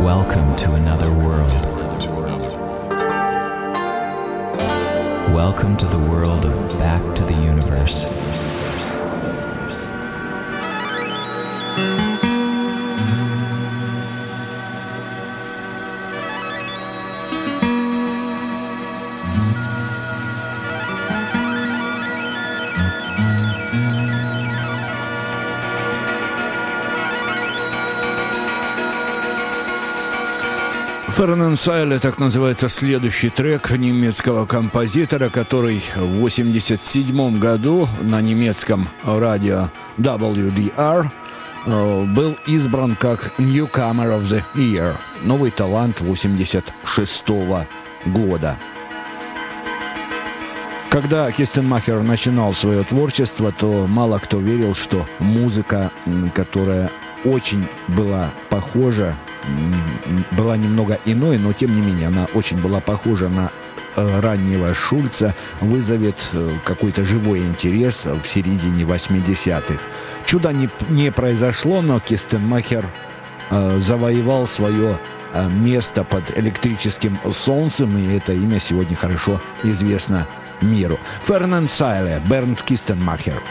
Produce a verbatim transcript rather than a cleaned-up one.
Welcome to another world. Welcome to the world of Back to the Universe. Фернанд Сайле, так называется следующий трек немецкого композитора, который в восемьдесят седьмом году на немецком радио дабл ю ди ар был избран как Newcomer of the Year, новый талант восемьдесят шестого года. Когда Кистенмахер начинал свое творчество, то мало кто верил, что музыка, которая очень была похожа, была немного иной, но тем не менее она очень была похожа на раннего Шульца, вызовет какой-то живой интерес в середине восьмидесятых. Чудо не, не произошло, но Кистенмахер э, завоевал свое э, место под электрическим солнцем, и это имя сегодня хорошо известно миру. Фернанд Сайле, Бернд Кистенмахер.